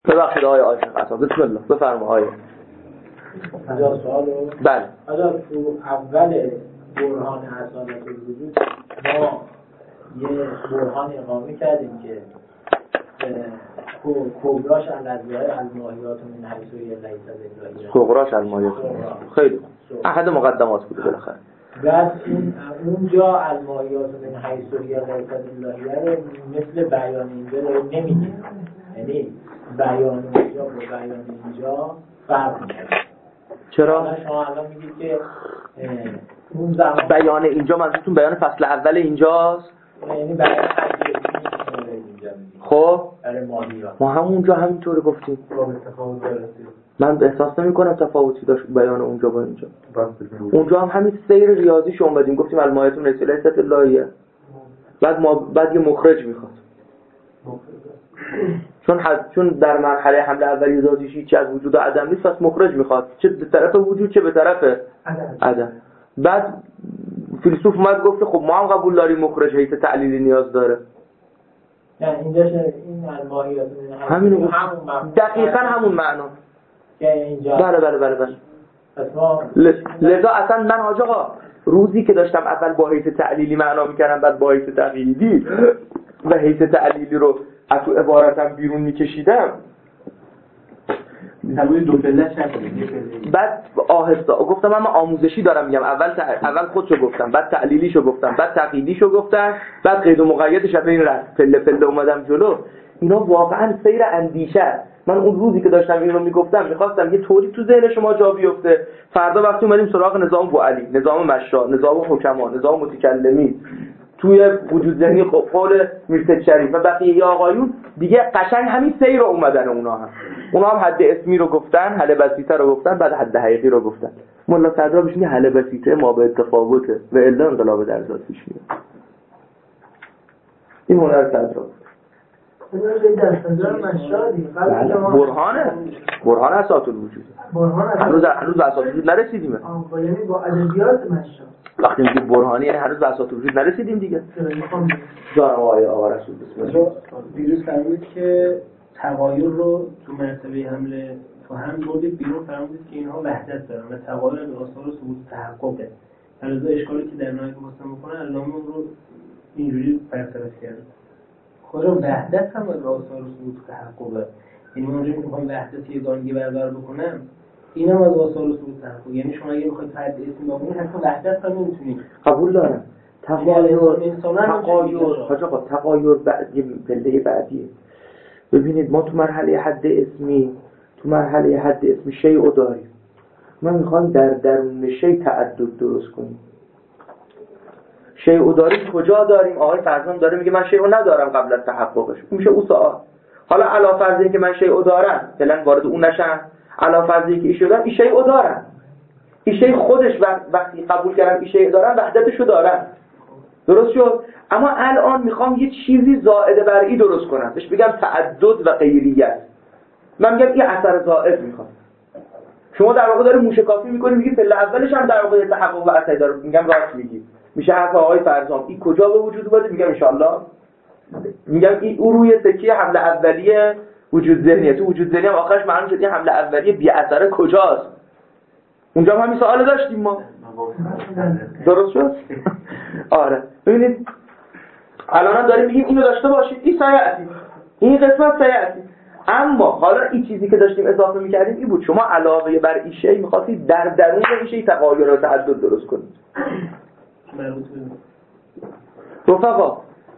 ببخشید آقای عاشق بسم الله بفرما آقای. اینجا سوالو بله. آیا تو اول برهان اصالت الوجود ما یه برهان اقامه کردیم که کبراش الازیای الماهیات من حیثوی لیس الالهی صغراش الماهیات خیلی احد مقدمات بوده بالاخره. بعد اونجا الماهیات من حیثوی لیس الالهی مثل بیان اینجا نمیگه، یعنی بیان اونجا با بیان اینجا فرق میکنه. چرا؟ شما الان میگید که اون زمان بیان اینجا منظورتون بیان فصل اول اینجاست؟ یعنی بیان اینجا خب برای ماهیات ما همونجا همینطوری گفتیم. من احساس نمی کنم تفاوتی داشت بیان اونجا با اینجا. اونجا هم همین سیر ریاضیش اومدیم گفتیم المایت من لیست اللهیه. بعد یه مخرج میخواد. چون در مرحله حمله اولیه ذاتیش هیچی از وجود عدم نیست، پس مخرج میخواد، چه به طرف وجود چه به طرف عدم. بعد فیلسوف اومد گفت خب ما هم قبول داریم مخرج حیث تعلیلی نیاز داره. یعنی اینجاش این الماهیات همین دقیقاً همون معنا که اینجا بله لذا اصلا من حاج آقا روزی که داشتم اول با حیث تعلیلی معنا میکردم بعد با حیث تقییدی و حیث تعلیلی رو از تو عبارتم بیرون میکشیدم، بعد آهسته گفتم من آموزشی دارم میگم، اول خودشو گفتم، بعد تعلیلیشو گفتم، بعد تقییدیشو گفتم، بعد قید و مقیدش از این رفت پله اومدم جلو. اینا واقعا سیر اندیشه. من اون روزی که داشتم این رو میگفتم میخواستم یه طوری تو ذهن شما جا بیفته، فردا وقتی اومدیم سراغ نظام بوعلی، نظام مشا، نظام حکما، نظام متکلمی، توی وجود ذهنی قول میرسد شریف و بقیه آقایون دیگه قشنگ همین سیر رو اومدن. اونا هم حد اسمی رو گفتن، حل بسیطه رو گفتن، بعد حد حقیقی رو گفتن. مولا صدرا بهش میگه حل بسیطه ما به اتفاوته و الا انقلاب در ذات پیش میاد. این هنر صدرا برهان اساس الوجود. هنوز اساس الوجود نرسیدیم. یعنی با ادبیات مشا وقتی میگیم برهانی یعنی هنوز به اساس الوجود نرسیدیم دیگه. جان آقا رسول بسم الله. دیروز فرمودید که تغایر رو تو مرتبه حمله تو هم بردید بیرون، فرمودید که اینها وحدت دارن و تغایر به آثار ثبوت تحققه. علاوه اشکالی که در نهایت واسه میکنه علامه رو اینجوری برطرف کرده. خود وحدت هم به آثار ثبوت تحققه. یعنی من اونجا میخوام وحدت یگانگی برقرار بکنم، اینم از آثار ثبوت تحقق. یعنی شما اگه بخواید فرد اسم بکنید حتی وحدت هم نمیتونید. قبول دارم. تغایر پله بعدیه. ببینید ما تو مرحله حد اسمی شیء داریم. ما میخوایم در درون شیء تعدد درست کنیم. شیء داریم کجا داریم؟ آقای فرزان داره میگه من شیء ندارم قبل از تحققش. میشه او سوال. حالا علاوه بر اینکه من شیء دارم، فعلا وارد اون نشم. علاوه بر اینکه ایشو دارم، این شیء دارم. این شیء خودش وقتی قبول کردم این شیء دارم، وحدتشو دارم. درست شد؟ اما الان میخوام یه چیزی زائد بر این درست کنم، بهش بگم تعدد و غیریت. من میگم این اثر زائد میخوام. شما در واقع داره موشکافی میکنی، میگی پله اولش هم در واقع تحقق و اثر داره. میگم راست میگی. میشه حرف آقای فرزام این کجا به وجود اومده؟ میگم ان شاءالله. میگم این او روی سکه حمله اولیه وجود ذهنیه. تو وجود ذهنی هم آخرش معلوم شد این حمله اولیه بی اثر کجاست. اونجا هم همین سوال داشتیم ما. درست شد؟ آره. ببینید الان داریم میگیم اینو داشته باشید، این سیاتی، این قسمت سیاتی. اما حالا این چیزی که داشتیم اضافه می‌کردیم این بود شما علاوه بر این شی می‌خواستید در درون این شی تغایر و تعدد درست کنید. رفقا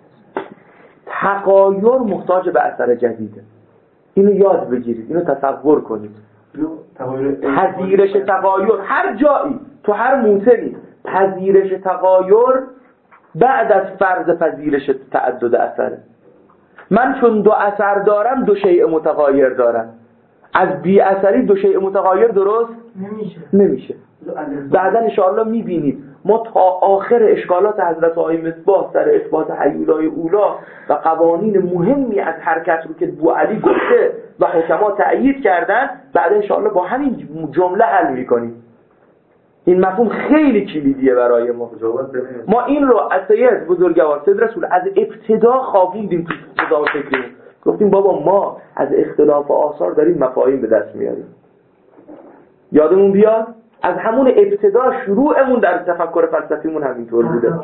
تغایر محتاج به اثر جدیده. اینو یاد بگیرید، اینو تصور کنید. پذیرش تغایر هر جایی تو هر موتنی پذیرش تغایر بعد از فرض پذیرش تعدد اثره. من چون دو اثر دارم دو شیء متغایر دارم. از بی اثری دو شیء متغایر درست نمیشه. بعدا ان شاء الله میبینید ما تا آخر اشکالات حضرت آقای مصباح سر اثبات حیولای اولا و قوانین مهمی از حرکت رو که بوعلی گفته و حکما تأیید کردن، بعدا ان شاء الله با همین جمله حل میکنیم. این مفهوم خیلی کلیدیه برای ما. ما این رو از سید بزرگوار سید رسول از ابتدا خوابوندیم تو فضا فکری. گفتیم بابا ما از اختلاف آثار داریم مفاهیم به دست میاریم. یادمون بیاد از همون ابتدا شروعمون در تفکر فلسفیمون همینطور بوده.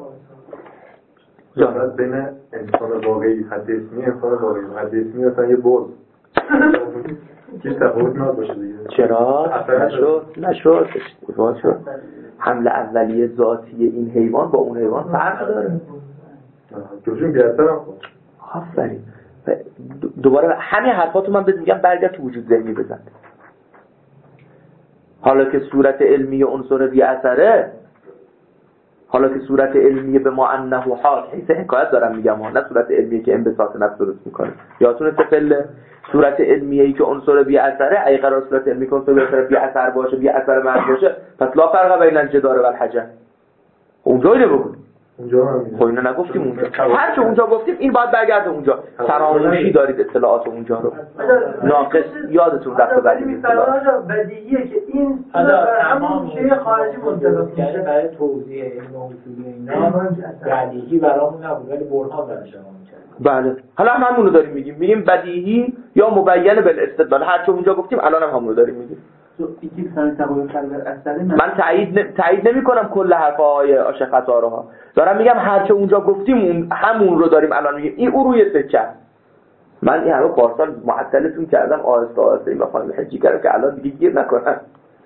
جالب بین انسان واقعی حد اسمی انسان واقعی حد اسمی مثلا یه برد هیچ تفاوت نباشه دیگه. چرا؟ نشد اشتباه شد. حمل اولیه ذاتی این حیوان با اون حیوان فرق داره. جوجون بیادترم آفرین. دوباره همین حرفاتو من بهت میگم برگرد تو وجود ذهنی بزن. حالا که صورت علمی عنصر بی اثره، حالا که صورت علمی به ما انه حال حیث حکایت دارم میگم ها، نه صورت علمی که انبساط نفس درست میکنه. یادتونه سپله صورت علمیه که عنصر بی اثره، اگه قرار صورت علمی که عنصر بی اثر باشه، بی اثر مرد باشه، پس لا فرق بین الجدار و الحجر. اونجا اینو بگو. اونجا هم میگم. خب اینو نگفتیم اونجا. هر چه اونجا گفتیم این باید برگرده اونجا. فراموشی دارید اطلاعات اونجا رو. ناقص یادتون رفته بعدی مثلا بدیهیه که این همون شیء خارجی منطبق کرده برای توضیح علم اصولی اینا بدیهی برامون نبود ولی برهان براش بله. حالا هم همونو داریم میگیم بدیهی یا مبین بالاستدلال. هر چه اونجا گفتیم الان هم همونو داریم میگیم. من تایید نمی‌کنم کل حرفای آشفتا رو ها. دارم میگم هر چه اونجا گفتیم همون رو داریم الان میگیم. این او روی سکه. من این همه پارسال معطلتون کردم آهسته آهسته این خانم حجی کردم که الان دیگه گیر نکنم.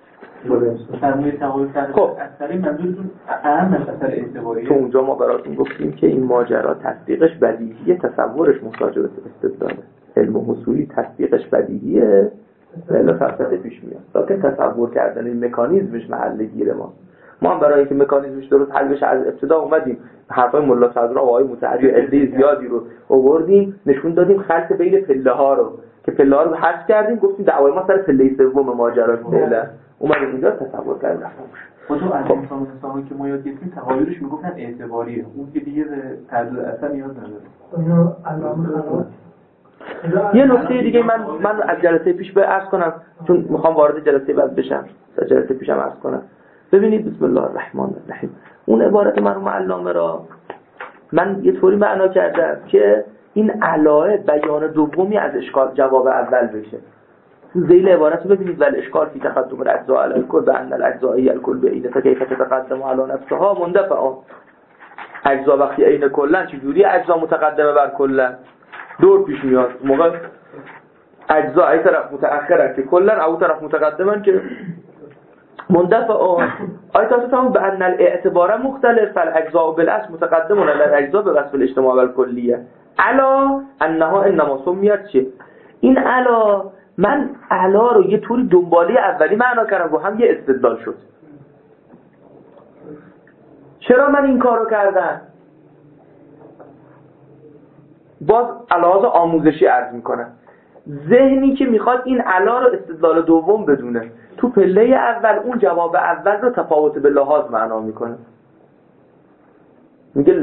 خب اثری منظورتون اهم اثر اعتباریه. تو اونجا ما براتون گفتیم که این ماجرا تصدیقش بدیهیه، تصورش محتاج به استدلاله. علم اصولی تصدیقش بدیهیه، ولی فلسفه پیش میاد. لکن تصور کردن این مکانیزمش محل گیر ما هم برای اینکه مکانیزمش درست حل بشه از ابتدا اومدیم حرفای ملا صدرا و آقای متحری و عده زیادی رو آوردیم، نشون دادیم خلط بین پله ها رو که پله ها رو حذف کردیم، گفتیم دعوای ما سر پله سوم ماجرا فعلا اومدیم اینجا تصور کردیم. خب تو از انسان که ما یاد گرفتیم تغایرش میگفتن اعتباریه، اون که دیگه تعدد اصلا نیاز نداره. اینو علامه خلاص. یه نکته دیگه من از جلسه پیش به عرض کنم چون میخوام وارد جلسه بعد بشم. از جلسه پیشم عرض کنم. ببینید بسم الله الرحمن الرحیم اون عبارت مرحوم علامه را من یه طوری معنا کردم که این علایه بیان دومی از اشکال جواب اول بشه. ذیل عبارت رو ببینید ول اشکال فی تقدم الاجزاء علی الکل بان الاجزاء الکل بعینه فکیف تتقدم علی نفسها مندفعا. اجزا وقتی عین کلن چجوری اجزا متقدمه بر کلن؟ دور پیش میاد. موقع اجزا ای طرف متأخرن که کلن او طرف متقدمن که مندفعا. آیت تاسفهم بان الاعتبار مختلف فالاجزاء بالاصل متقدمون علی الاجزاء بوصف الاجتماع والکلیه علا انها انما سمیت چه. این علا من علا رو یه طوری دنباله اولی معنا کردم و هم یه استدلال شد. چرا من این کارو کردم؟ باز علاوه آموزشی عرض میکنم. ذهنی که میخواد این علا رو استدلال دوم بدونه تو پله اول اون جواب اول رو تفاوت به لحاظ معنا میکنه. میگه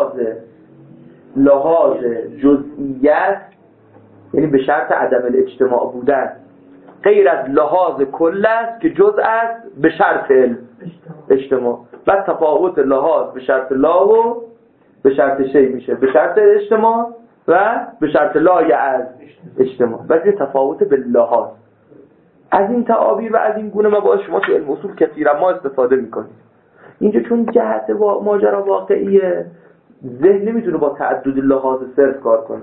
لحاظ جزئیت یعنی به شرط عدم الاجتماع بودن غیر از لحاظ کل است که جزء است به شرط اجتماع. و تفاوت لحاظ به شرط لا و به شرط شی میشه به شرط اجتماع و به شرط لای از اجتماع. ولی تفاوت به لحاظ از این تعابیر و از این گونه مباحث شما تو علم اصول کثیرا ما استفاده میکنید. اینجا چون جهت ماجرا واقعیه ذهن نمیتونه با تعدد لحاظ صرف کار کنه.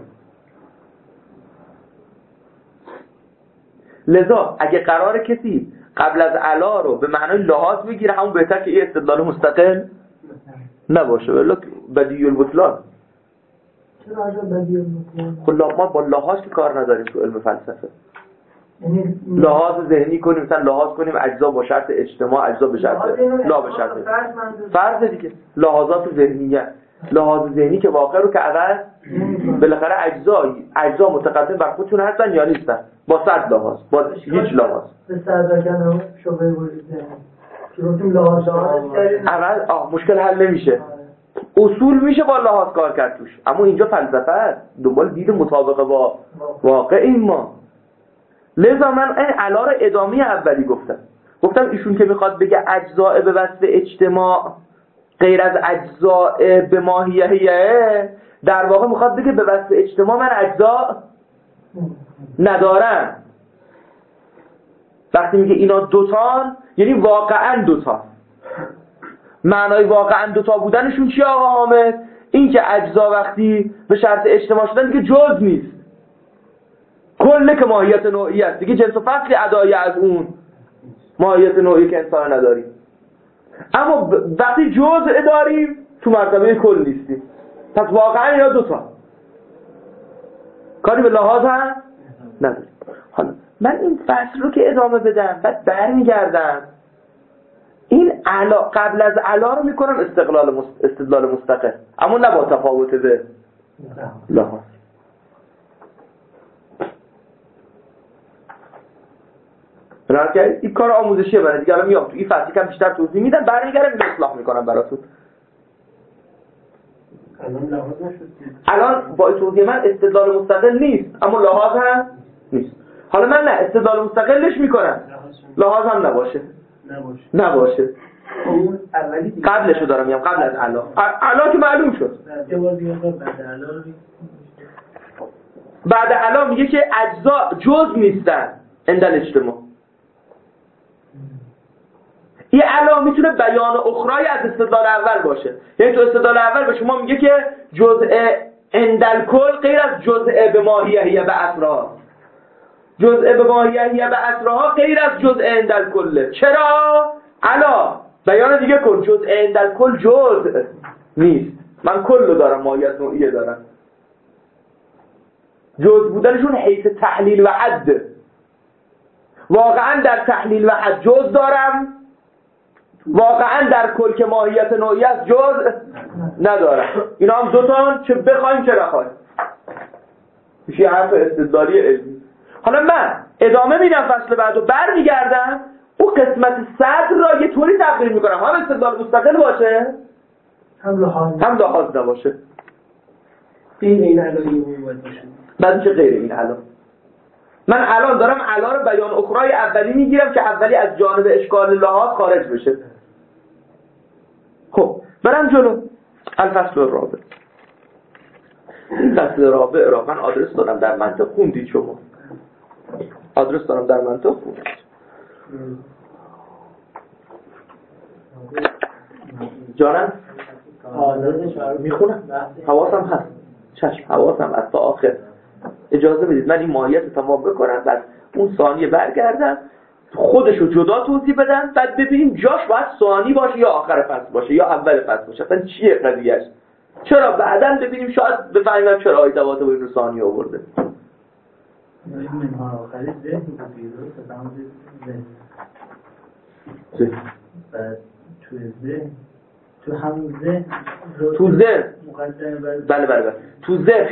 لذا اگه قرار کسی قبل از علا رو به معنای لحاظ بگیره همون بهتر که یه استدلال مستقل نباشه. ولی بدیهی البطلان. چرا بدیهی البطلان؟ خب ما با لحاظ که کار نداریم تو علم فلسفه. یعنی لحاظ ذهنی کنیم مثلا لحاظ کنیم اجزا با شرط اجتماع اجزا به شرط لا به شرط فرض دیگه لحاظات ذهنیه. لحاظ ذهنی که واقع رو که اول بالاخره اجزا متقدم بر خودشون هستن یا نیستن با صد لحاظ با هیچ لحاظ به صداکنه شبه وجود ذهنی که گفتیم لحاظ اول مشکل حل نمیشه. اصول میشه با لحاظ کار کرد توش، اما اینجا فلسفه است دنبال دید مطابقه با واقع این ما. لذا من این علا رو ادامه اولی گفتم ایشون که میخواد بگه اجزاء به وصف اجتماع غیر از اجزاء به ماهیه در واقع میخواد بگه به واسطه اجتماع من اجزا ندارم. وقتی میگه اینا دوتان یعنی واقعا دوتا. معنای واقعا دوتا بودنشون چیه آقا حامد؟ این که اجزا وقتی به شرط اجتماع شدن دیگه جز نیست، کله که ماهیت نوعی است دیگه، جنس و فصلی ادایی از اون ماهیت نوعی که انسان نداریم. اما وقتی جزء داریم تو مرتبه کل نیستیم. پس واقعا اینا دوتا کاری به لحاظ هم نداریم. حالا من این فصل رو که ادامه بدم بعد برمیگردم این علا قبل از علا رو میکنم استدلال مستقل، اما نه با تفاوت به لحاظ. این کار آموزشیه برای دیگه. الان میام تو این فصلی کم بیشتر توضیح میدم، برمیگردم این اصلاح میکنم براتون. الان با توضیح من استدلال مستقل نیست اما لحاظ هم نیست. حالا من نه استدلال مستقلش میکنم، لحاظ هم نباشه. اون اولی قبلشو دارم میگم، قبل از علا که معلوم شد. بعد علا میگه که اجزا جز نیستن اندل اجتماع. این علا میتونه بیان اخرای از استدلال اول باشه. یعنی تو استدلال اول به شما میگه که جزء اندل کل غیر از جزء به ماهیه به اسرها، جزء به ماهیه به اسرها غیر از جزء اندل کله. چرا؟ علا بیان دیگه کن جزء اندل کل جزء نیست، من کل رو دارم، ماهیت نوعیه دارم. جزء بودنشون حیث تحلیل و حد. واقعا در تحلیل و حد جزء دارم، واقعا در کل که ماهیت نوعی است جزء ندارم. اینا هم دوتان چه بخوایم چه نخوایم میشه حرف استدلالی علمی. حالا من ادامه میدم فصل بعد و برمیگردم اون قسمت صدر را یه طوری تقریر میکنم هم استدلال مستقل باشه هم لحاظ نباشه. غیر این علایه باید باشه. بعد چه غیر این علا؟ من الان دارم علا رو بیان اخرای اولی میگیرم که اولی از جانب اشکال لحاظ خارج بشه. خب برم جلو. الفصل الرابع. این فصل رابع را من آدرس دارم در منطق خوندید شما. آدرس دارم در منطق خوندید. جانم؟ آدرسش رو میخونم. حواسم هست. چشم حواسم هست تا آخر. اجازه بدید من این ماهیت تمام بکنم بعد اون ثانیه برگردم خودشو جدا توضیح بدم بعد ببینیم جاش باید ثانی باشه یا آخر فصل باشه یا اول فصل باشه، اصلا چیه قضیهش، چرا بعدن ببینیم شاید بفهمیم چرا آیه دوات با این رو ثانی آورده. آخری ذهن تو ذهن تو همون ذهن تو ذهن بله تو ذهن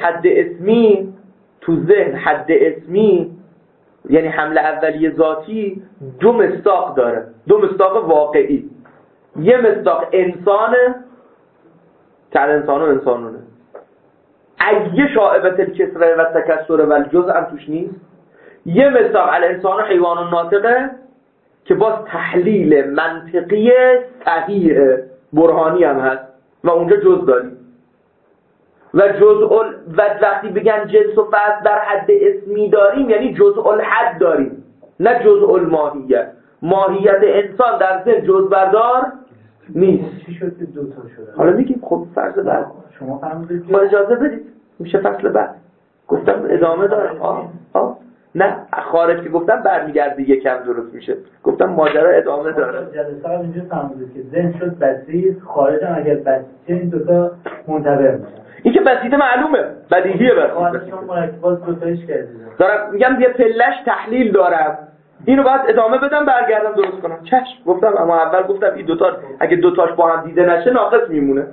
حد اسمی یعنی حمله اولیه ذاتی دو مصداق داره، دو مصداق واقعی. یه مصداق انسانه که انسانونه ایه شائبت الکسره و تکسره و الجزء هم توش نیست. یه مصداق الانسان و حیوان ناطقه که باز تحلیل منطقی صحیح برهانی هم هست و اونجا جز داریم و وقتی بگن جنس و فصل در حد اسمی داریم یعنی جزء الحد داریم نه جزء الماهیت. ماهیت انسان در ذهن جز بردار نیست. چی شد که دوتا شده؟ حالا میگیم خب فرض بعد شما فرمودید با اجازه بدید میشه فصل بعد. گفتم ادامه دارم. نه خارج که گفتم برمیگرده یکم درست میشه. گفتم ماجرا ادامه داره. جلسه هم اینجا فرمودید که ذهن شد بسیط، خارج هم اگر بسیطه این دوتا منطبق میشن. این که بسیطه معلومه، بدیهیه بسیطه. شما مرکبات دوتایش کردید. دارم میگم یه پلش تحلیل دارم اینو باید ادامه بدم برگردم درست کنم. چشم گفتم، اما اول گفتم این دوتا اگه دوتاش با هم دیده نشه ناقص میمونه.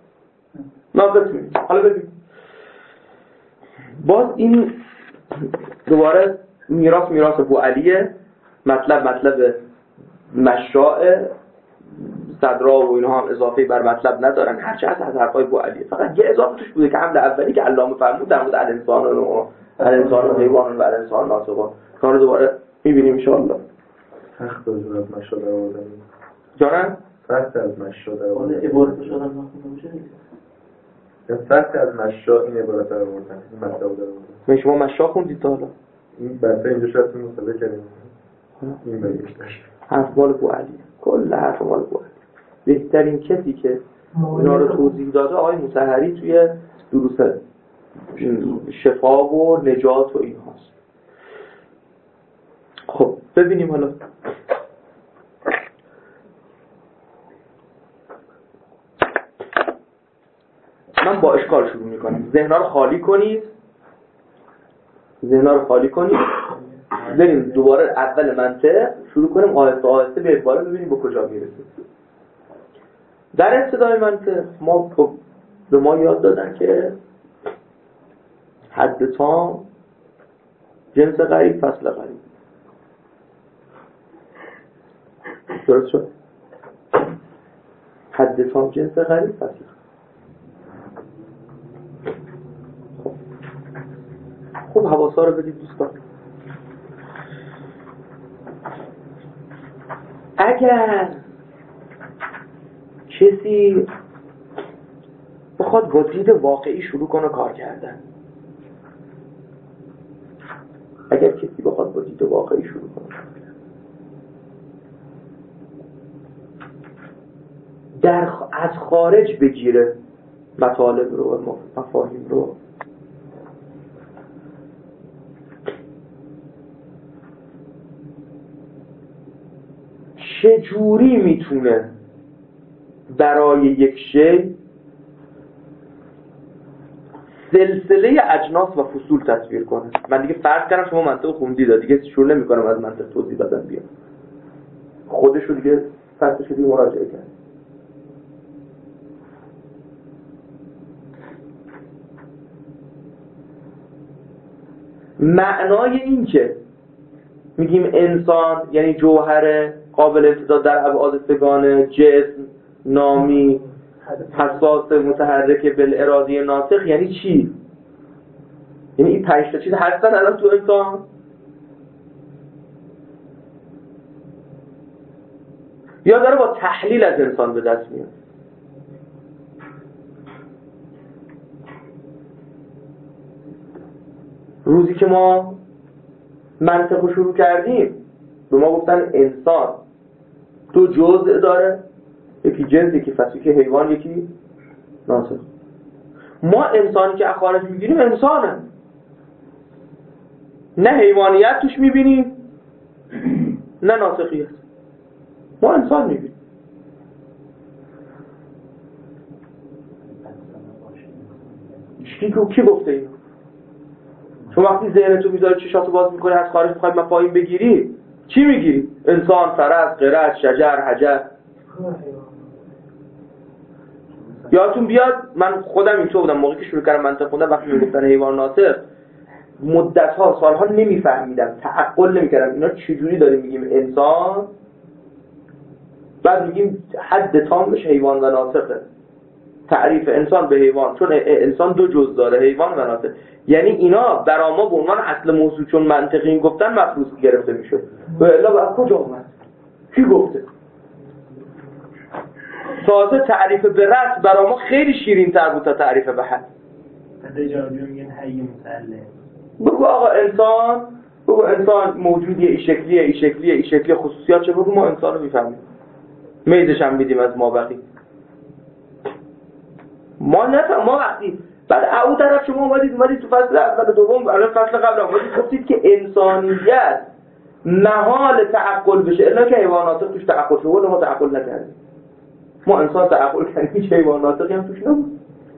حالا ببین باز این دوباره میراث ابوعلیه. مطلب مشاع صدرا و اینها هم اضافه بر مطلب ندارن، هرچه از حرفای ابوعلیه. فقط یه اضافه توش بوده که حمل اولی که علامه فرمود در مورد الانسان و حیوان و الانسان ناطقان. کارو دوباره می‌بینیم ان شاء الله. سخت از مشاع در آوردن. جانم؟ سخت از مشاع در آوردن. عبارت شدن ناخونده باشه. سخت از مشا این عبارت رو آوردن، این مطلب رو آوردن. شما مشا خوندید تا حالا؟ این بحث اینجا شاید مصاحبه کردیم. این بگیش داشت. حرف مال ابو علی. کل حرف مال ابو علی. بهترین کسی که اینا رو توضیح داده آقای مطهری توی دروس شفا و نجات و این هاست. خب ببینیم حالا من با اشکال شروع میکنم. ذهن‌ها رو خالی کنید، بریم دوباره اول منطق شروع کنیم، آهسته آهسته به بالا ببینیم به کجا میرسیم. در ابتدای منطق به ما یاد دادن که حد تام جنس غریب فصل غریب. درست شد؟ حد تام جنس غریب فصل غریب. خب حواسا رو بدید دوستان. اگر کسی بخواد با دید واقعی شروع کنه کار کردن، از خارج بگیره مطالب رو و مفاهیم رو، چجوری میتونه برای یک شی سلسله اجناس و فصول تصویر کنه؟ من دیگه فرض کردم شما منطق خوندید، دیگه شروع نمی‌کنم از منطق توضیح دادن بیام، خودشو دیگه فصلشو دیگه مراجعه کرد. معنای این که میگیم انسان یعنی جوهر قابل امتداد در ابعاد سگانه، جسم، نامی، حساس، متحرک، بالارادی ناطق، یعنی چی؟ یعنی این 5 تا چیز هستن الان تو انسان؟ یا داره با تحلیل از انسان به دست میاد؟ روزی که ما منطق رو شروع کردیم به ما گفتن انسان 2 جزء داره، یکی جنس، یکی فصل، یکی حیوان، یکی ناطق. ما انسانی که اخارج میگیریم انسانه، نه حیوانیت توش میبینیم نه ناطقیت، ما انسان میبینیم. کی گفته اینو؟ شما وقتی ذهنتو میذاری چشاتو باز میکنی از خارج میخوای مفاهیم بگیری، چی میگیری؟ انسان، فرس، قرد، شجر، حجر. یادتون بیاد من خودم اینطور بودم موقعی که شروع کردم منطق خوندم، وقتی میگفتن حیوان ناطق مدت‌ها سال‌ها نمیفهمیدم، تعقل نمی‌کردم اینا چجوری داریم میگیم انسان بعد میگیم حد تامش حیوان و ناطقه. تعریف انسان به حیوان، چون انسان 2 جزء داره، حیوان و ناطق، یعنی اینا برای ما به عنوان اصل موضوع چون منطقی گفتن مفروض گرفته میشه. و الا از کجا اومد؟ کی گفته؟ تازه تعریف به رأس برای ما خیلی شیرین تر بود تا تعریف به حد. حتی جارجو میگن حی مسلح. بگو آقا انسان موجودیه، این شکلیه خصوصیات چه، بگو ما انسان رو میفهمیم، میزش هم میدیم از ما بقی. ما نفهم. ما وقتی بعد او طرف شما اومدید تو فصل اول دوم الان فصل قبل اومدید گفتید که انسانیت محال تعقل بشه الا که حیوانات توش تعقل شده، ولی ما تعقل نکردیم. ما انسان تعقل کردیم، هیچ حیواناتی هم توش نبود.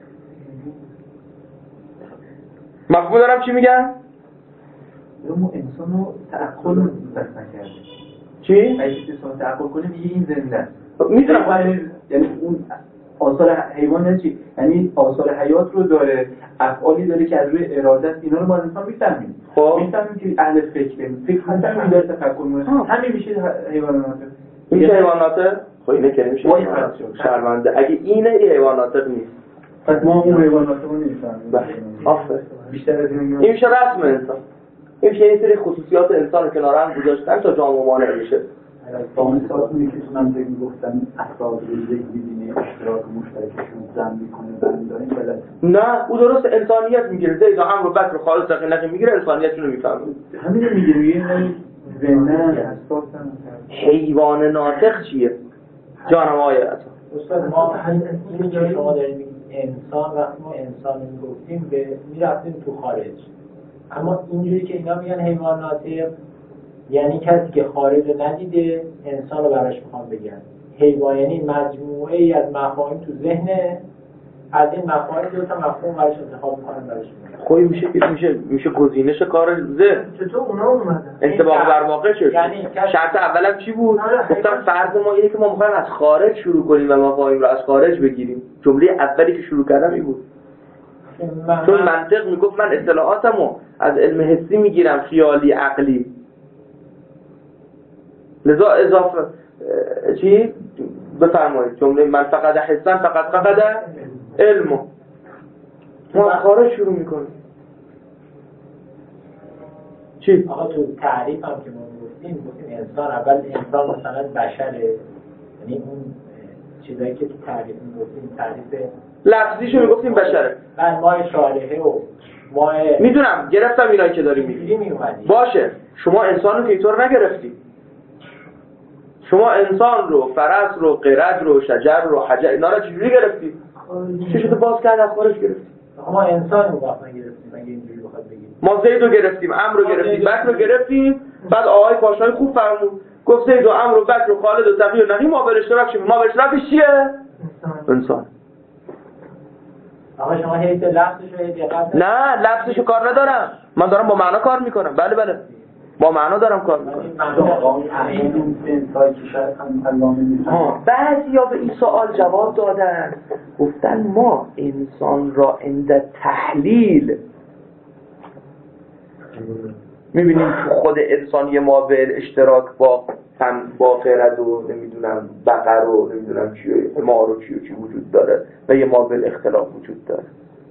مفهوم دارم چی میگم؟ ما انسان رو تعقل نکردیم. چی؟ اگه انسان تعقل کنه میگه این زنده است. میدونم یعنی اون آثار حیوان چی؟ یعنی آثار حیات رو داره، افعالی داره که از روی اراده است. اینا رو ما انسان میفهمیم. خب میفهمیم که اهل فکر مثلا داره تفکر میکنه. همین میشه حیوانات. این حیوانات خب اینه که نمیشه شرمنده اگه اینه حیوانات نیست. پس ما اون حیوانات رو نمیفهمیم. آفرین. بیشتر از این میشه رسم انسان. این میشه یه سری خصوصیات انسان کنار هم گذاشتن تا جامعه مانع بشه. دانستاتونی که تو منطق میگفتن افراد رو ذهنی بینه اشتراک مشترکشون زن میکنه زن داریم بلد نه او درست انسانیت میگیره. زید و عمرو و بکر و خالد سقینقی میگیره انسانیتشون رو میفهمه. همین رو میگه ذهنن اساسا حیوان ناطق چیه؟ جانم آقای عطا استاد ما این که شما دارید میگید انسان وقتی ما انسان میگفتیم به میرفتیم تو خارج، اما اینجوری که اینا میگن حیوان ناطق یعنی کسی که خارج رو ندیده انسان رو براش میخوام بگن. حیوان یعنی مجموعه ای از مفاهیم تو ذهنه، از این مفاهیم دو تا مفهوم براش انتخاب میکنن براش میگن. میشه گزینش کار ذهن. چطور اونا اومدن؟ انطباق بر واقع شد. یعنی شرط اولم چی بود؟ گفتم فرض ما اینه که ما میخوایم از خارج شروع کنیم و مفاهیم رو از خارج بگیریم. جمله اولی که شروع کردم این بود. چون منطق میگفت من اطلاعاتمو از علم حسی میگیرم، خیالی، عقلی. لذا اضافه چی؟ بفرمایید جمله من فقط حسن فقط علمو ما از خارج شروع میکنیم. چی؟ آقا تو تعریف هم که ما گفتیم انسان اول انسان مثلا بشره، یعنی اون چیزایی که تو تعریف میگفتیم تعریف لفظیشو میگفتیم بشره. من ماه شالحه و ماه میدونم گرفتم اینایی که داری میگی. باشه شما انسان رو که اینطور نگرفتی. شما انسان رو، فرس رو، قرد رو، شجر رو، حجر اینا رو چجوری گرفتی؟ چشتو باز کرد از خارج گرفتی. ما انسان رو وقت نگرفتیم اگه اینجوری بخواد بگیم. ما زید رو گرفتیم، عمرو رو گرفتیم، بکر رو گرفتیم. بعد آقای پاشای خوب فرمود گفت زید و عمرو و بکر و خالد و تقی و نقی ما به اشتراک شیم. ما به اشتراکش چیه؟ انسان. آقا شما هیچ لفظش رو دقت نه لفظشو کار ندارم، من دارم با معنا کار میکنم. بله با معنا دارم کار میکنم. بعضیا به این سوال جواب دادن، گفتن ما انسان را عند تحلیل میبینیم تو خود انسانی ما به اشتراک با خرد و نمیدونم بقر و نمیدونم چی و حمار و چی وجود داره و یه ما به اختلاف وجود داره.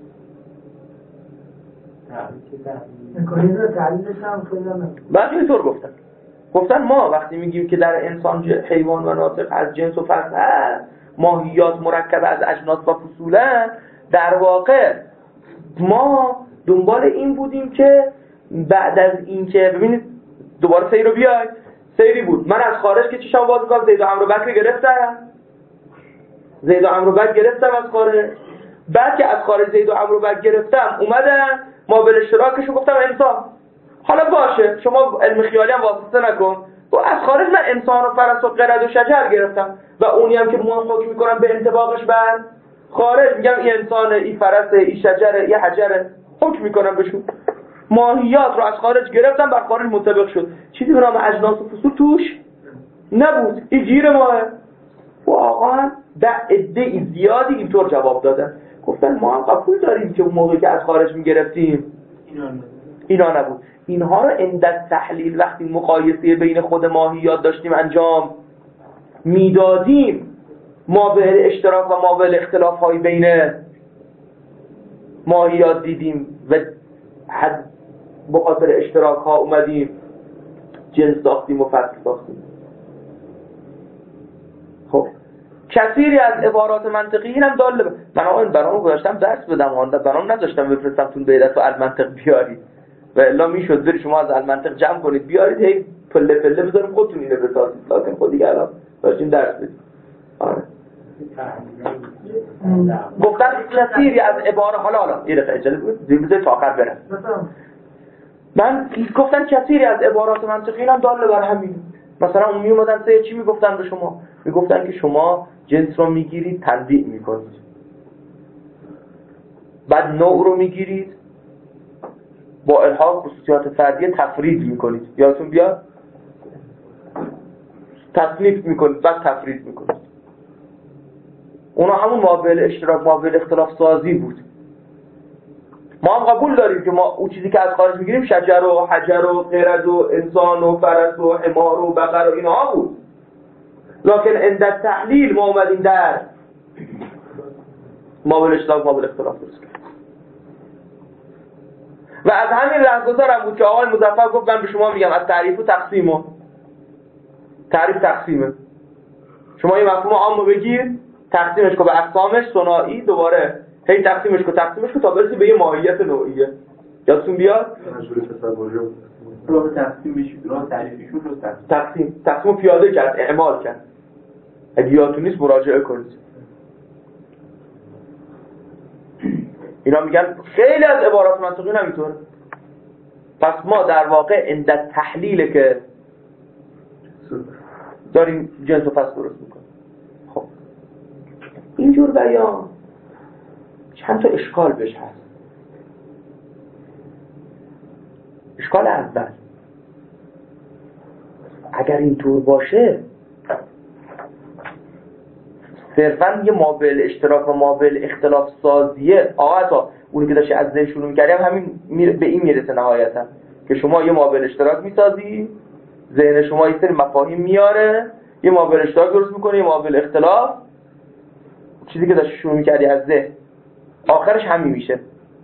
بعد اینطور گفتن ما وقتی میگیم که در انسان حیوان و ناطق از جنس و فصل هست، ماهیات مرکب از اجناس و فصولن، در واقع ما دنبال این بودیم که بعد از این که ببینید دوباره سیر رو بیاید، سیری بود من از خارج که چشم باز میکنم زید و عمرو بکر گرفتم از خارج. بعد که از خارج زید و عمرو بکر گرفتم اومدن ما به اشتراکشو گفتم انسان. حالا باشه شما علم خیالی هم واسطه نکن، و از خارج من انسان و فرس و قرد و شجر گرفتم و اونی هم که من حکم میکنم به انطباقش بر خارج میگم این انسانه، این فرسه، این شجره، این حجره، حکم میکنم بهشون. ماهیات رو از خارج گرفتم بر خارج منطبق شد. چیزی به نام اجناس و فصول توش نبود. این گیر ماه. واقعا عده زیادی اینطور جواب دادن، گفتن ما هم قبول داریم که اون موقعی که از خارج میگرفتیم اینا نبود. اینها رو عند تحلیل وقتی مقایسه بین خود ماهیات داشتیم انجام میدادیم، ما به اشتراک و ما به اختلاف های بین ماهیات دیدیم و حد بخاطر اشتراک ها اومدیم جنس ساختیم و فصل ساختیم. خب کثیری از عبارات منطقی اینم داله من برامو گذاشتم درس بدم، برام نذاشتم بفرستم تون بیدت و المنطق بیارید و الا میشد بری شما از المنطق جمع کنید بیارید هی پله پله بذاریم خودتون اینو بسازید، لکن خود دیگه الان داشتیم درس بدیم. آره گفتن کثیری از عبارات حالا یه دقیقه اجازه بدید تا آخر برم. من گفتن کثیری از عبارات منطقی اینم داله بر همین. مثلا اون میومدن چی میگفتن به شما؟ میگفتن که شما جنس رو میگیرید تنبیه میکنید، بعد نوع رو میگیرید با الحاق خصوصیات فردیه تفرید میکنید، یادتون بیاد تصنیف میکنید بعد تفرید میکنید. اونا همون مابل اشتراک مابل اختلاف سازی بود. ما هم قبول داریم که ما اون چیزی که از خارج میگیریم شجر و حجر و قرد و انسان و فرس و حمار و بقر و اینها بود، لکن عند تحلیل ما اومدیم در مابل اشتراک مابل اختلاف درست کرد. و از همین رهگذار هم بود که آقای مظفر گفت من به شما میگم از تعریف و تعریف تقسیمه. شما یه مفهوم عامو بگیر، تقسیمش کن به اقسامش ثنایی، دوباره هی تقسیمش کن تا برسی به یه ماهیت نوعیه. یادتون بیاد؟ راه تقسیمش، راه تعریفشون رو تقسیم پیاده کرد، اعمال کرد. اگه یادتون نیست مراجعه کنید. اینا میگن خیلی از عبارات منطقی نمیتونه. پس ما در واقع عند تحلیل که داریم جنس و فصل درست میکنیم. خب اینجور بیان چند تا اشکال بهش هست. اشکال اول، اگر اینطور باشه صرفا یه مابل اشتراک و مابل اختلاف سازیه، آقا اونی که داشته از ذهن شروع می‌کردیم همین به این میرسه نهایتا که شما یه مابل اشتراک میسازی، ذهن شما یه سری مفاهیم میاره، یه مابل اشتراک درست میکنه، یه مابل اختلاف، چیزی که داشته شروع می‌کردی از ذهن آخرش همین میشه.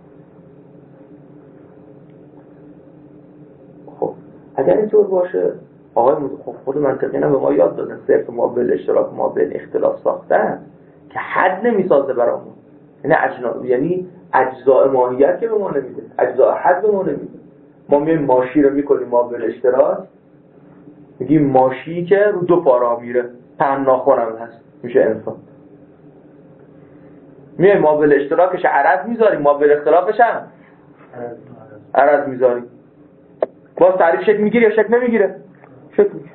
خب اگر اینطور باشه آقای خود منطقی نه به ما یاد دادن صرف مابل اشتراک مابل اختلاف ساختن که حد نمیسازه برامون، یعنی اجزاء ماهیت که به ما نمیده، اجزاء حد به ما نمیده. ما میایم ماشی رو میکنیم مابل اشتراک، میگیم ماشی که رو دو پا راه میره، پهن ناخنم هست، میشه انسان. میایم مابل اشتراکش عرض میذاریم، مابل اختلافش هم عرض میذاریم. باز تعریف شکل میگیره یا شکل نمیگیره؟ شکل میگیره.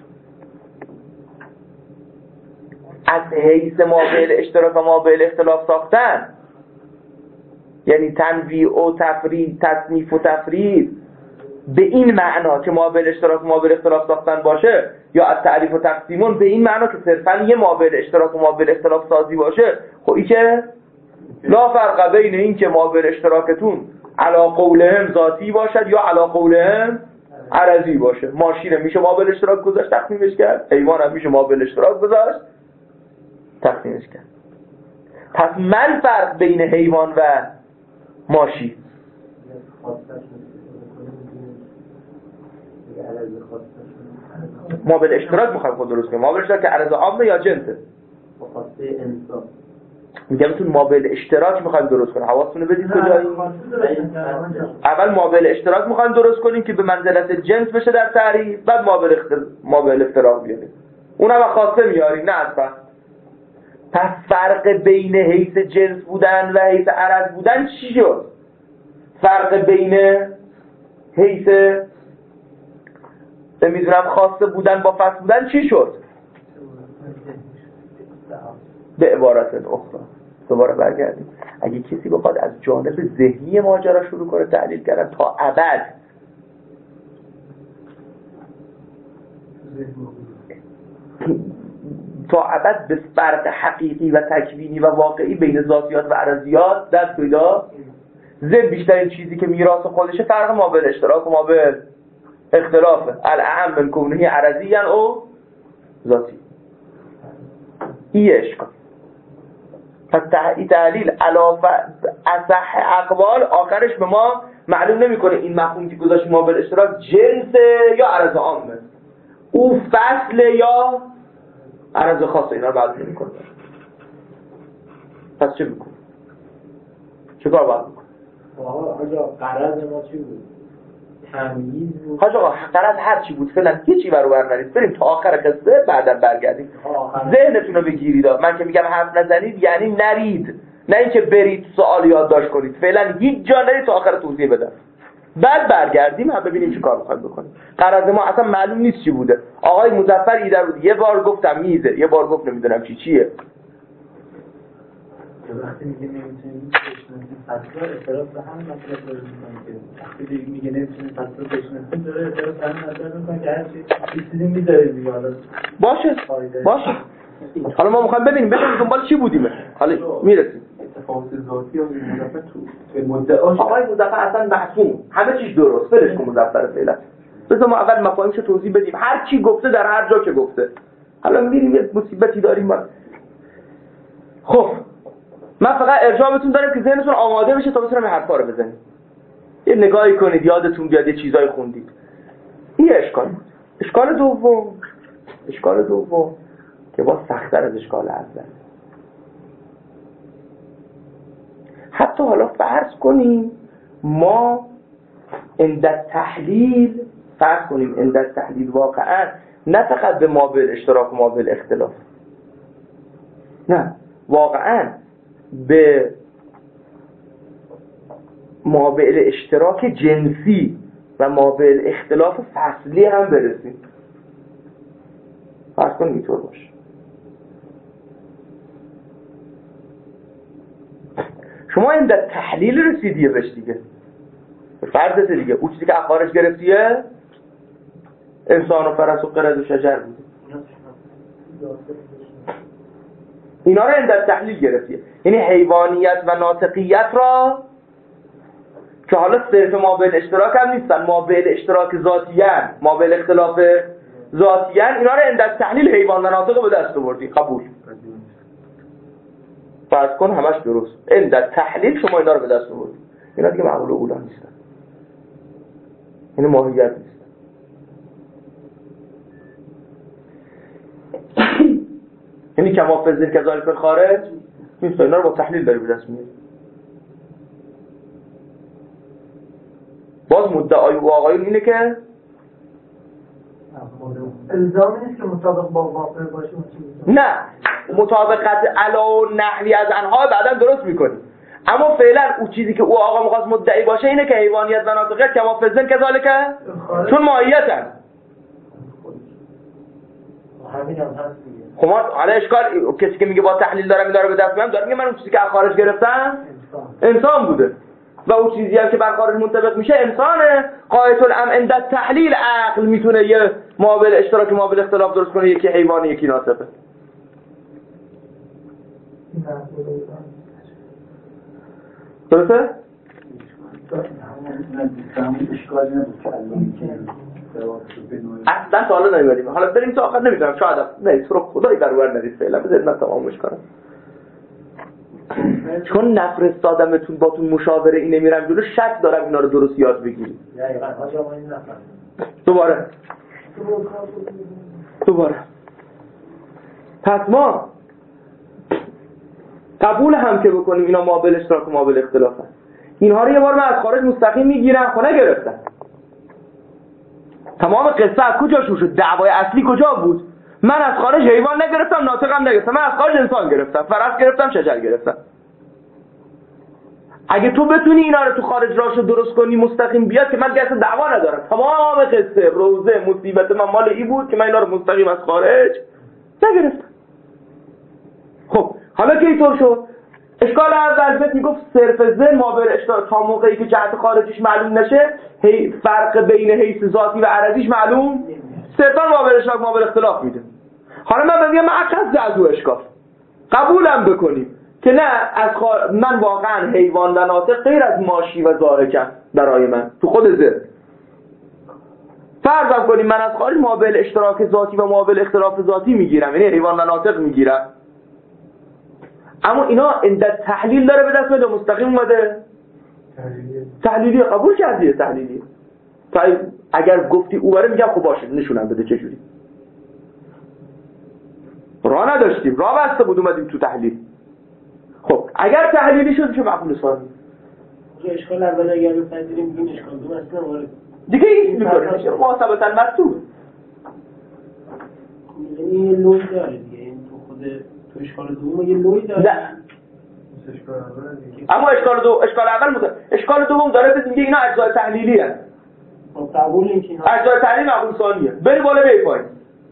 از حیث مابل اشتراک و مابل اختلاف ساختن، یعنی تنویع و تفرید، تصنیف و تفرید به این معنا که مابل اشتراک و مابل اختلاف ساختن باشه، یا از تعریف و تقسیمون به این معنا که صرفا یه مابل اشتراک و مابل اختلاف سازی باشه، خب این که لا فرق بین این که مابل اشتراکتون علا قولهم ذاتی باشد یا علا قولهم عرضی باشه. ماشین میشه مابل اشتراک گذاشت تقسیمش کرد، حیوان هم میشه مابل اشتراک گذاشت تقسیمش کرد. پس من فرق بین حیوان و ماشی مابل اشتراک میخوایم خود درست کنیم. مابل اشتراک که عرض عامه یا جنسه؟ خواسته انسان. میگم تو مابل اشتراک میخوایم درست کنیم. حواستون رو بدید کجایی؟ اول مابل اشتراک میخوایم درست کنیم که به منزلت جنس بشه در تعریف، بعد مابل افتراق بیاریم. اونم خواسته میاریم، نه اصلا. پس فرق بین حیث جنس بودن و حیث عرض بودن چی شد؟ فرق بین حیث نمیدونم خواسته بودن با فصل بودن چی شد؟ به عبارت اخرى دوباره برگردیم. اگه کسی بخواد از جانب ذهنی ماجرا شروع کنه تحلیل کردن تا ابد، به فرق حقیقی و تکوینی و واقعی بین ذاتیات و عرضیات دست پیدا، ذهن بیشترین چیزی که میراث خودشه فرق مابل اشتراک و مابل اختلافه. الاهم من کونه عرضی او ذاتی. اشکال. پس تحلیل علاوه اصح اقوال آخرش به ما معلوم نمیکنه این مفهومی که گذاشت مابل اشتراک جنسه یا عرض عامه، او فصل یا عرض خاصه. اینا رو بعد نمیکنه. پس چه میکنه؟ چه کار باید میکنه؟ آقا قرض ما چی بود؟ تمییز بود. حاج آقا قرض هر چی بود فعلا هیچی برو برنرید، بریم تا آخر قصه بعدا برگردیم. ذهنتون رو بگیرید. من که میگم حرف نزنید یعنی نرید، نه اینکه برید سوال یادداشت کنید. فعلا هیچ جا نرید تا آخر توضیح بدم، بعد برگردیم هم ببینیم چی کار می‌خوایم بکنیم. قرض ما اصلا معلوم نیست چی بوده. آقای مظفر ایده بود، یه بار گفتم میزه، یه بار گفت نمیدونم چیه. وقتی میگه نمیتونیم بشناسیم فصل اعتراف به هم مطلب داره میکنه که وقتی میگه نمیتونیم فصل بشناسیم داره اعتراف به هم مطلب میکنه که هر چیزی میذاره دیگه. باشه حالا ما میخوایم ببینیم دنبال چی بودیم. حالا میرسیم اتفاقات ذاتی یا مظفر تو مدعاش. آقای مظفر اصلا معصوم، همه چیز درست، برش کن مظفر فعلا. بذار ما اول مفاهیمشو توضیح بدیم. هر کی گفته در هر جا که گفته. حالا میریم یه مصیبتی داریم ما. خب من فقط ارجاع بهتون دارم که ذهنتون آماده بشه تا بتونم این حرفا رو بزنید. یه نگاهی کنید یادتون بیاد یه چیزای خوندید. این اشکال بود. اشکال دوم اشکال دوم که با سخت‌تر از اشکال اول، حتی حالا فرض کنیم ما عند تحلیل، فرض کنیم عند تحلیل واقعا نه فقط به مابعد اشتراک و مابعد اختلاف، نه واقعا به مابعد اشتراک جنسی و مابعد اختلاف فصلی هم برسیم. فرض کنیم اینطور باشه. شما این در تحلیل رسیدیه بهش دیگه، فرضت دیگه اون چیزی که خارج گرفتیه انسان و فرس و قرد و شجر بوده، اینا رو این در تحلیل گرفتیه، یعنی حیوانیت و ناطقیت را که حالا صرف مابعد اشتراک هم نیستن، مابعد اشتراک ذاتیان، مابعد اختلاف ذاتیان، اینا رو این در تحلیل حیوان و ناطق به دست آوردی، قبول. فرض کن همش درست، این در تحلیل شما اینا رو به دست آوردی، اینا دیگه معقول و اولا نیستن، این ماهیت نیست. یعنی کما فزیر که ذالک خارج نیست، اینا رو با تحلیل داری به دست میاری. باز مدعای و آقایون اینه که الزامی نیست که مطابق با واقع باشه. نه، مطابقت علا و نحوی از انها بعدا درست میکنی، اما فعلا اون چیزی که او آقا میخواست مدعی باشه اینه که حیوانیت و ناطقیت کما فزن که ذالک، چون ماهیتن. همین هم هست دیگه. خب حالا اشکال کسی که میگه با تحلیل دارم این داره به دست میارم، داره میگه من اون چیزی که خارج گرفتم انسان بوده و اون چیزی هم که بر خارج منطبق میشه انسانه. قایت الامر عند تحلیل عقل میتونه یه مابعد اشتراک مابعد اختلاف درست کنه، یکی حیوانی یکی ناطقه. درسته؟ اصلا تا حالا نمیدیم، حالا بریم تا آخر نمیدونم، شاید نه تو رو خدایی برور ندید فعلا، بذارید من تمامش کنم. چون نفرستادمتون باتون مشاوره اینه میرم جلو، شک دارم اینا رو درست یاد بگیرید. دوباره پس ما قبول هم که بکنیم اینا مابعد اشتراک و مابعد اختلاف هست، اینها رو یه بار من از خارج مستقیم میگیرم، خب نگرفتم. تمام قصه از کجا شروع شد؟ دعوای اصلی کجا بود؟ من از خارج حیوان نگرفتم، ناطقم نگرفتم، من از خارج انسان گرفتم، فرس گرفتم، شجر گرفتم. اگه تو بتونی اینا رو تو خارج راشو درست کنی مستقیم بیاد که من قصد دعوا ندارم، تمام قصه روزه مصیبت من مال ای بود که من اینا رو مستقیم از خارج نگرفتم. خب حالا که اینطور شد، اشکال اول فکر میگفت صرف ذهن مابعد اشتراک تا موقعی که جهت خارجیش معلوم نشه فرق بین حیث ذاتی و عرضیش معلوم صرفا مابعد اشتراک مابعد اختلاف میده. حالا من بگم من عکس از او اشکال قبولم بکنیم که نه من واقعا حیوان و ناطق غیر از ماشی و ضاحکم برای من تو خود ذهن. فرض کنیم من از خارج مابعد اشتراک ذاتی و مابعد اختلاف ذاتی میگیرم، یعنی حیوان و ناطق میگیرم، اما اینا عند تحلیل داره به دست میاد، مستقیم اومده تحلیلی قبول کردی. تحلیلی اگر گفتی اواره میگم خب باشه نشونم بده چجوری. راه نداشتیم، راه بسته بود اومدیم تو تحلیل. خب اگر تحلیلی شد چه مقبول ثانی اشکال اول اگر بپذیریم میگیم اشکال دوم اصلا وارد دیگه هیچ میکنه محاسبتا مستور. یعنی یه لوی داره دیگه، این تو خود تو اشکال دوم یه لوی داره. نه اما اشکال اول بوده، اشکال دوم داره بهت میگه اینا اجزای تحلیلی هست. خب قبول این که اجزای تحلیل مقبول ثانیه، بری بالا بری پایین.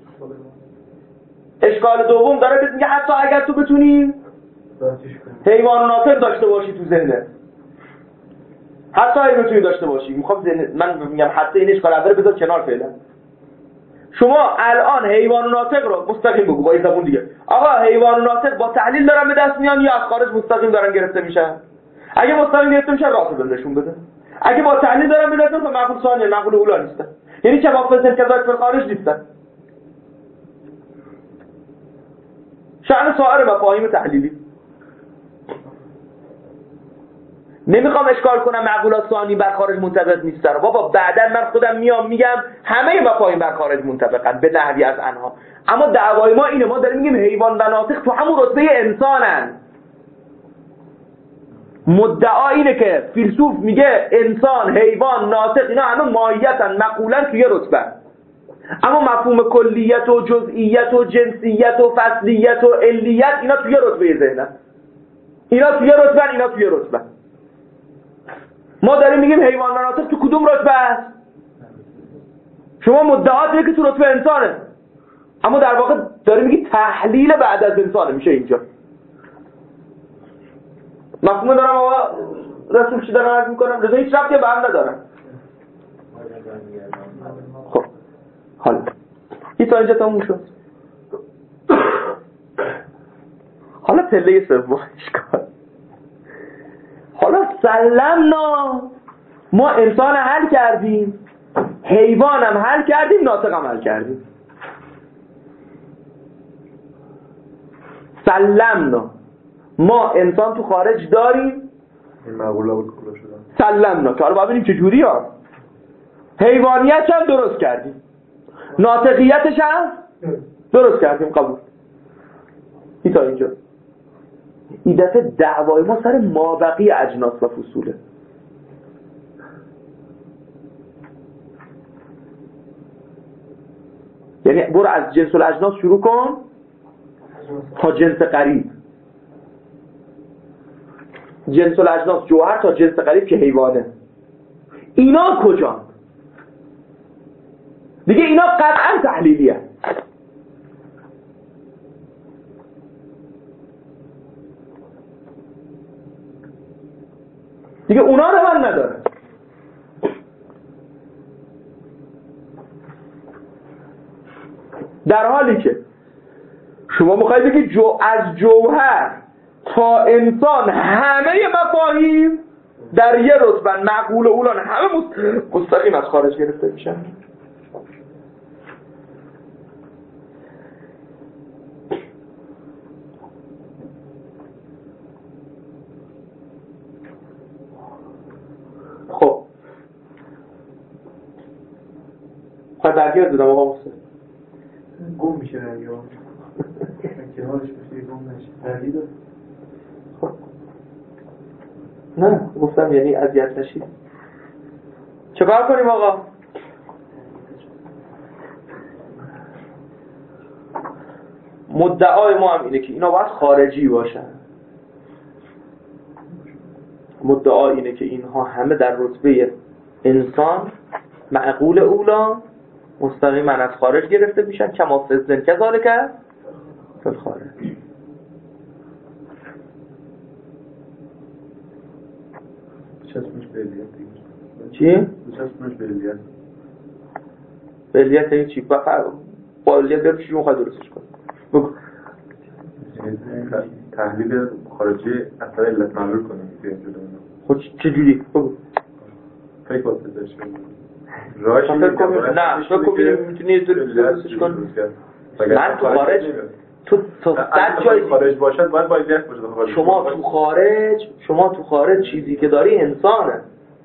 اشکال دوم داره بهت میگه حتی اگر تو بتونی حیوان و ناطق داشته باشی تو ذهنت، حتی اگه بتونی داشته باشی، میخوام من میگم حتی این اشکال اول بذار کنار فعلا. شما الان حیوان و ناطق رو مستقیم بگو با این زبون دیگه، آقا حیوان و ناطق با تحلیل دارن به دست میان یا از خارج مستقیم دارن گرفته میشن؟ اگه مستقیم گرفته میشن راست بهشون بده، اگه با تحلیل دارن به دست میان معقول ثانیه معقول اولا نیستن، یعنی که با فزن کذا فی خارج نیستن. شأن سایر مفاهیم تحلیلی نمیخوام اشکال کنم معقولات ثانی بر خارج منطبق نیستن. بابا بعدا من خودم میام میگم همه مفاهیم بر خارج منطبقن به نحوی از انها. اما دعوای ما اینه، ما داریم میگیم حیوان و ناطق تو همون رتبه انسانن. مدعا اینه که فیلسوف میگه انسان، حیوان، ناطق اینا همه ماهیتن، معقولن توی رتبه. اما مفهوم کلیت و جزئیت و جنسیت و فصلیت و علیت اینا توی رتبه ذهنن. اینا توی رتبه، اینا توی رتبه. ما داریم میگیم حیوان و ناطق تو کدوم رتبه است؟ شما مدعاتونه که تو رتبه انسانه، اما در واقع داریم میگیم تحلیل بعد از انسانه میشه اینجا. مفهوم دارم آقا رسول چی دارم عرض میکنم؟ رضا هیچ ربطی به هم ندارم. خب حالا این تا اینجا تموم شد. حالا پله سوم اشکال. حالا سلمنا، ما انسان حل کردیم، حیوان هم حل کردیم، ناطق هم حل کردیم. سلمنا، ما انسان تو خارج داریم، این معقوله بود کلا شدن. سلمنا که حالا ببینیم چه جوری ها. حیوانیت هم درست کردیم، ناطقیتش هم درست کردیم، قبول. این تا اینجا. این دفعه دعوای ما سر مابقی اجناس و فصوله. یعنی برو از جنس الاجناس شروع کن تا جنس قریب. جنس الاجناس جوهر تا جنس قریب که حیوانه. اینا کجا؟ دیگه اینا قطعا تحلیلیه. دیگه اونا رو من نداره. در حالی که شما مخواهید بگید از جوهر تا انسان همه مفاهیم در یه رتبه، معقول و اولان همه مستقیم از خارج گرفته میشن. خب خواهد برگرد دادم آقا مستقیم گم میشه رنگیان کنارش بشه گم نشه تردید هست. خب نه گفتم یعنی اذیت نشید. چه کار کنیم آقا؟ مدعای ما هم اینه که اینا باید خارجی باشن. مدعا اینه که اینها همه در رتبه انسان، معقول اولا، مستقیما از خارج گرفته میشن. کما فزن کذالک فی خارج. چسبش به علیت چی؟ چسبش به علیت. به علیت این چی؟ با علیت بیار چی مخواه درستش کن؟ بگو. تحلیل خارجی اثر علت معلول کنیم. خب چجوری؟ بگو. فکر واسه داشت راهش نه تو کوبی میتونی درستش کن. من تو خارج تو صد جای خارج باشد باید علیت باشه خارج. شما تو خارج چیزی که داری انسانه.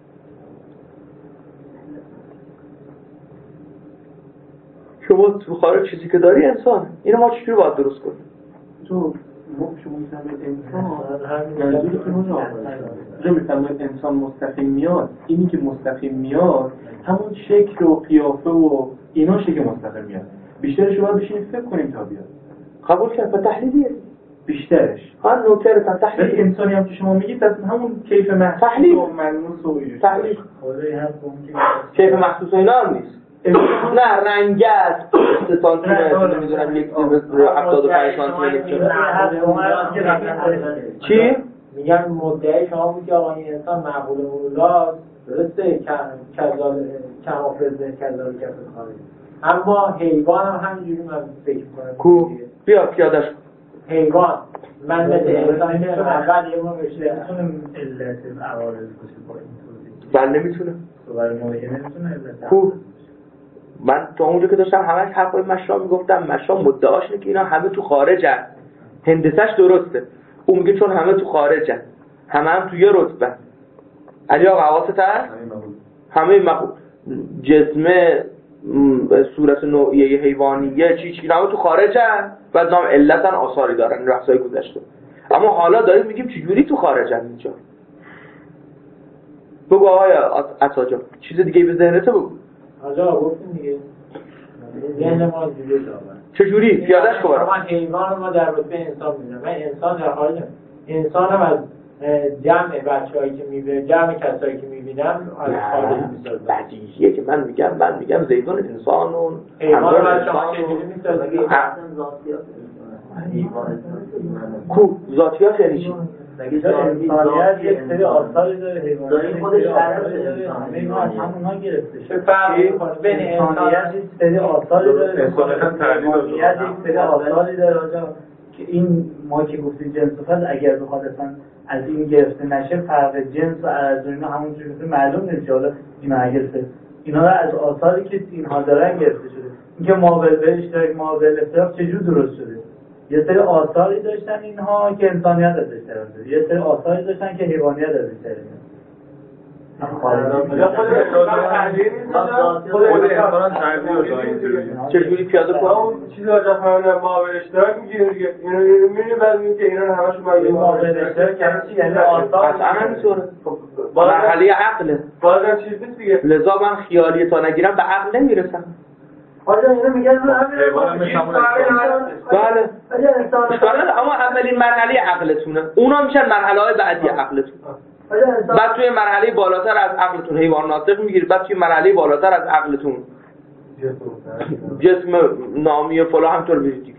شما تو خارج چیزی که داری انسانه. اینو ما چجوری باید درست کنیم؟ تو شما می‌فهمید انسان منظورتون انسان مستقیم میاد. اینی که مستقیم میاد همون شکل و قیافه و اینا شکل مستقیم میاد. بیشترش رو باید بشینید فکر کنیم تا بیاد. قبول کنم و تحلیلیه. بیشترش هر نوکر تحلیل انسانی هم که شما میگید از همون کیف محسوس و ملموس و اینجوری تحلیل کیف محسوس و اینا هم نیست. نه رنگ است 3 سانتیمتر نمیدونم 75 سانتیمتر. چی؟ میگن مدعی شما بود که آقا این انسان معقول مولاست، درسته کمافزه کذال کفل خارجی، اما حیوان هم همینجوری من فکر کنم. کو بیا پیادش حیوان من مثل انسان که اول یه ما بشه علت عوارض باشه با این توضیح. بله نمیتونه. برای ما که نمیتونه علت کو من تو اونجا که داشتم همش حرفای مشرا میگفتم، مشرا مدعاش اینه که اینا همه تو خارجن. هندسش درسته. اون میگه چون همه تو خارجن، همه هم تو یه رتبه، علی آقا حواست هست؟ همه جسم صورت نوعیه حیوانیه چی همه تو خارجن، بعد نام علتن آثاری دارن این رقصای گذشته. اما حالا داریم میگیم چجوری تو خارجن اینجا. بگو آقای عطاجا چیز دیگه به ذهنت بگو. آجا گفتیم دیگه ذهن ما دیگه داره چجوری؟ پیادهش کن برام. من حیوان ما در رتبه انسان میدونم. من انسان در خارجم. انسانم از جمع بچه‌هایی که میبینم، جمع کسایی که میبینم از خارج میسازم. بدیهیه که من میگم زیدون انسان و حیوان رو شما چجوری میسازی؟ کو ذاتیات یعنی چی؟ انسانیت یک سری آثاری داره، حیوانیت خودش داره، همه ما از همونها گرفته چه فرقی می‌کنه بین انسانیت یک سری آثاری داره، حیوانیت یک سری آثاری داره که این ما که گفتیم جنس و فضل اگر بخواد اصلا از این گرفته نشه فرق جنس و از اینا همونجوری که معلوم نیست. حالا اینا گرفته اینا رو از آثاری که اینها دارن گرفته شده. اینکه ماول به اشتراک ماول افتراق چجور درست شده؟ یه سری آثاری داشتن اینها که انسانیت ازش درآمد، یه سری آثاری داشتن که حیوانیت ازش درآمد. خود انسان تربیت رو اینجوری چجوری پیاده کنم؟ چیزی راجع به ماور اشتراک میگیریم دیگه. اینو میبینیم بعد میگیم که اینا همشون باید ماور اشتراک یعنی آثار قطعا همینطوره. مرحله عقله. بازم چیز نیست دیگه. لذا من خیالی تا نگیرم به عقل نمیرسم. آجا اینا میگن بله. اما اولین مرحله عقلتونه. اونا میشن مرحله‌های بعدی عقلتون. بعد توی مرحله بالاتر از عقلتون حیوان ناطق میگیرید، بعد توی مرحله بالاتر از عقلتون جسم نامی فلان همطور میرید دیگه.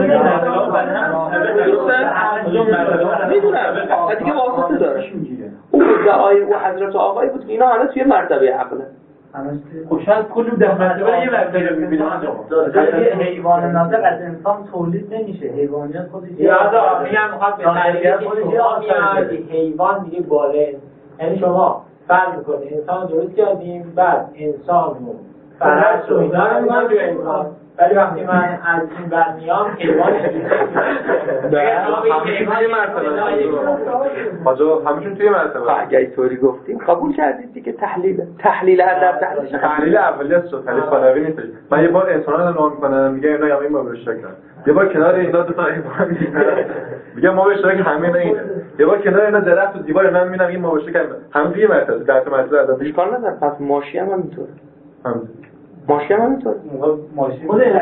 میدونم دیگه واسطه داره. اون دعای او حضرت آقایی بود که اینا همه توی مرتبه عقله. خب شاید کلی در مرتبه یه مرتبه میبینیم. حیوان ناطق از انسان تولید نمیشه. حیوانیت خودش یادا میگم میخواد به تعریف حیوان دیگه بالا. یعنی شما فرض میکنید انسان درست کردیم، بعد انسان رو فرض رو اینا رو میگم توی انسان، ولی وقتی من از این برمیام حیوان همشون توی مرتبه. اگه اینطوری گفتیم قبول کردید دیگه. تحلیل هر در تحلیل اولیت شد، تحلیل ثانوی نیست. من یه بار انسانا رو نام میکنم میگم اینا همه ما به اشتراک دارن. یه بار کنار اینا دو تا حیوان میگم ما به اشتراک همه اینا. یه بار کنار اینا درخت و دیوار اینا میبینم این ما به اشتراک هم توی مرتبه در تا مرتبه ازش اشکال نداره. پس ماشی هم همینطوره. ماشی هم همینطوره. ماشین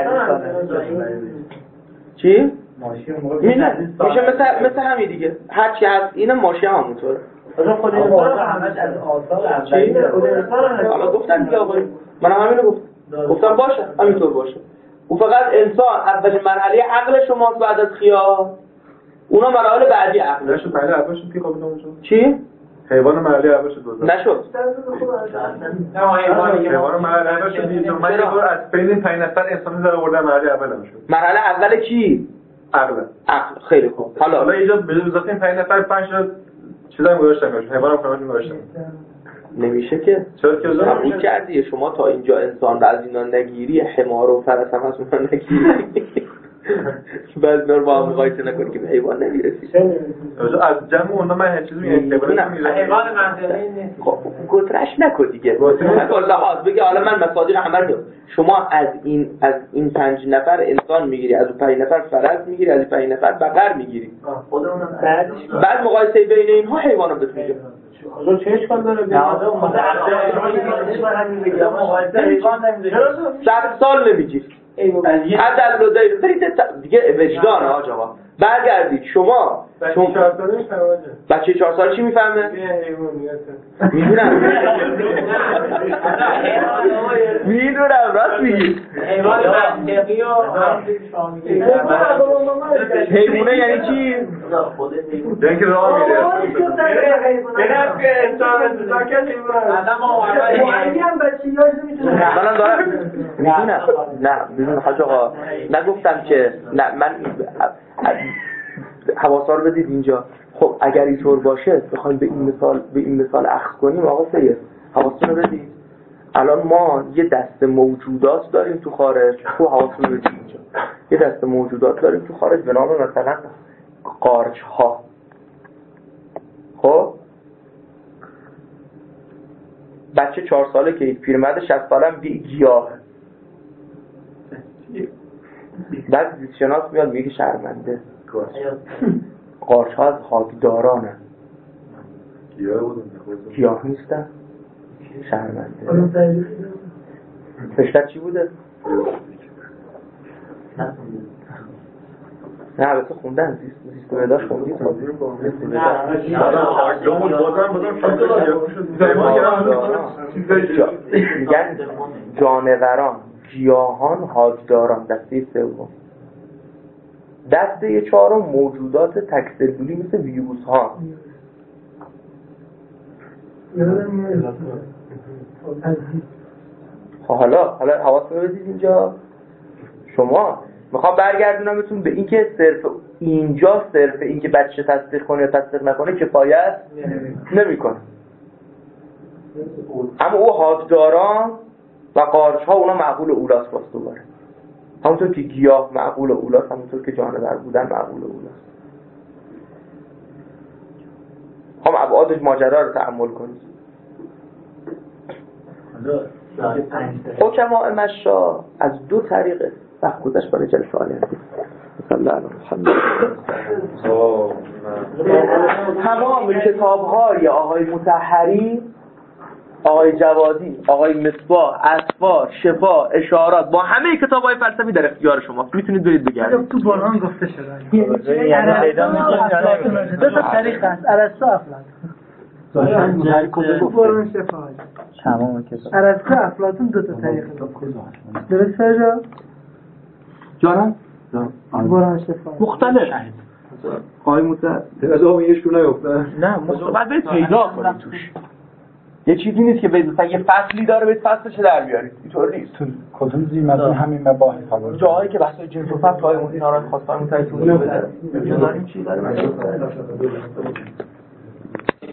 چی؟ ماشین میشه مثل همین دیگه. هر چی هست اینه ماشی هم همونطوره. خود انسان همش از آثار اولیه. حالا گفتن دیگه آقای من همینو گفتم باشه همینطور باشه. او فقط انسان اولین مرحله عقل شماست بعد از خیال. اونا مراحل بعدی عقل. نشد مرحله اولش کی قابل اونجا؟ چی؟ حیوان مرحله اولش دوزد. نشد. حیوان مرحله اولش دید. من یه بار از بین 5 نفر انسان در آوردم مرحله اولم شد. مرحله اول کی؟ عقل. خیلی خوب. حالا اینجا به اضافه 5 نفر 5 تا چیزام گذاشتم. حیوانم کاملا گذاشتم. نمیشه که. چرا که قبول کردی شما تا اینجا انسان از اینا نگیری، حمار و فرس هم از اونا نگیری. بعد اینا رو با هم مقایسه نکنی که به حیوان نمیرسی. از جمع اونا من هیچ چیزی میگم حیوان منطقی نیست. خب گترش نکن دیگه. کلا بگی حالا من مصادیق همه رو شما از این 5 نفر انسان میگیری، از اون 5 نفر فرس میگیری، از این 5 نفر بقر میگیری. خودمونم بعد مقایسه بین اینها حیوان رو بهت میگم. حالا چه اشکال داره؟ نه حیوان 100 سال نمیگیری. عدل رو دارید دیگه وجدان آقا. برگردید شما بچه 4 ساله چی میفهمه؟ میدونم راست میگی. حیوان منطقی و حیوانه یعنی چی؟ یعنی که راه میره. اینم که انسان ساکت من دارم میدونم حاج آقا نگفتم که نه من حواسا رو بدید اینجا. خب اگر اینطور باشه بخوایم به این مثال اخذ کنیم آقا سید حواستون رو بدید. الان ما یه دست موجودات داریم تو خارج. تو حواستون رو بدید اینجا یه دست موجودات داریم تو خارج به نام مثلا قارچ ها. خب بچه 4 ساله که یک پیرمرد 60 ساله هم گیاه. بعد زیستشناس میاد میگه شرمنده قارچ ها از خاکدارانه، گیاه نیستن، شرمنده. فشتت چی بوده؟ نه البته خوندن زیست و بداش خوندید؟ میگن جانوران، گیاهان، خاکداران. دسته سوم. دسته چهارم موجودات تک‌سلولی مثل ویروس ها. حالا حواستون رو بدید اینجا. شما میخوام برگردونمتون به اینکه صرف اینکه بچه تصدیق کنه یا تصدیق نکنه کفایت نمیکنه. اما او خاکداران و قارچ ها اونا معقول اولاست باست دوباره. همونطور که گیاه معقول اولاست، همونطور که جانور بودن معقول اولاست. هم ابعاد ماجرا رو تأمل کنید. حکماء مشا از 2 طریقه وقت گذشت برای جلسه آینده. صلی الله علیه محمد. تمام کتاب‌های آقای مطهری، آقای جوادی، آقای مصباح، اصفار، شفا، اشارات با همه کتاب‌های فلسفی در اختیار شماست. میتونید برید بگردید. تو قرآن گفته شده. یعنی دو تا طریق هست. ارسطو افلاطون. قرآن شفا. تمام کتاب. ارسطو افلاطون 2 تا طریق. درسته جا؟ جانم؟ قرآن شفا. مختلف. آقای مطهری از اون یهش نیفتن. نه بعد برید پیدا کنید توش. یه چیزی نیست که بگید مثلا یه فصلی داره برید فصلش در بیارید. اینطور نیست. کدوم زیمدون همین مباحث ها جاهایی که بحث جنس و فصل های اینا رو خواستن متأکد بده. داریم چی داره